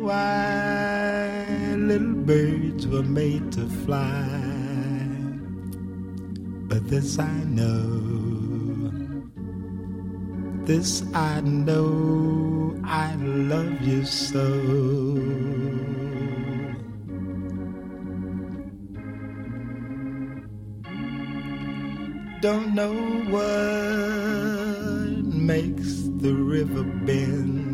why little birds were made to fly, but this I know, I love you so. Don't know what makes the river bend,